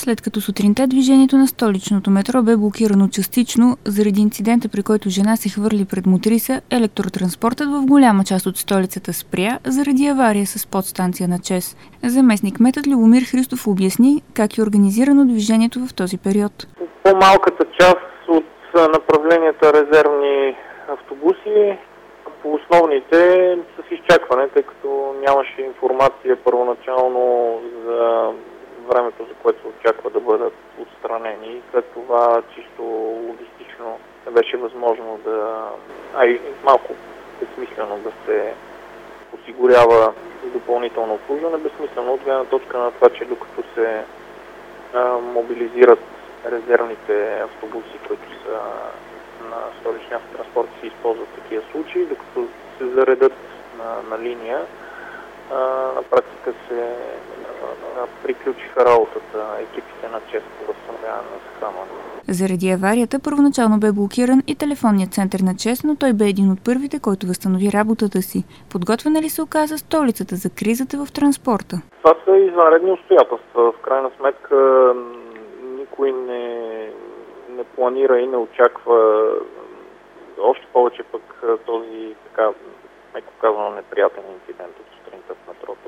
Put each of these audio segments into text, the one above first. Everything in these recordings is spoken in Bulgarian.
След като сутринта движението на столичното метро бе блокирано частично заради инцидента, при който жена се хвърли пред мотриса, електротранспортът в голяма част от столицата спря заради авария с подстанция на ЧЕЗ. Заместник-кметът Любомир Христов обясни как е организирано движението в този период. По-малката част от направленията резервни автобуси, по основните с изчакване, тъй като нямаше информация първоначално за времето, за което се очаква да бъдат отстранени. След това чисто логистично не беше възможно и малко безсмислено да се осигурява допълнително обслужване. Безсмислено от гледна точка на това, че докато се мобилизират резервните автобуси, които са на столичния транспорт, се използват такива случаи, докато се заредат на линия, на практика се приключиха работата екипите на ЧЕЗ по възстановяване на захранване. Заради аварията първоначално бе блокиран и телефонният център на ЧЕЗ, но той бе един от първите, който възстанови работата си. Подготвена ли се оказа столицата за кризата в транспорта? Това са извънредни обстоятелства. В крайна сметка никой не планира и не очаква, още повече пък този така, меко казано, неприятен инцидент от сутринта в метрото.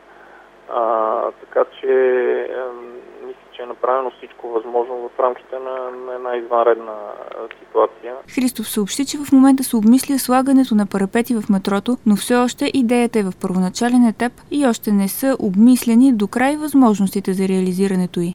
Така че мисля, че е направено всичко възможно в рамките на една извънредна ситуация. Христов съобщи, че в момента се обмисля слагането на парапети в метрото, но все още идеята е в първоначален етап и още не са обмислени до край възможностите за реализирането й.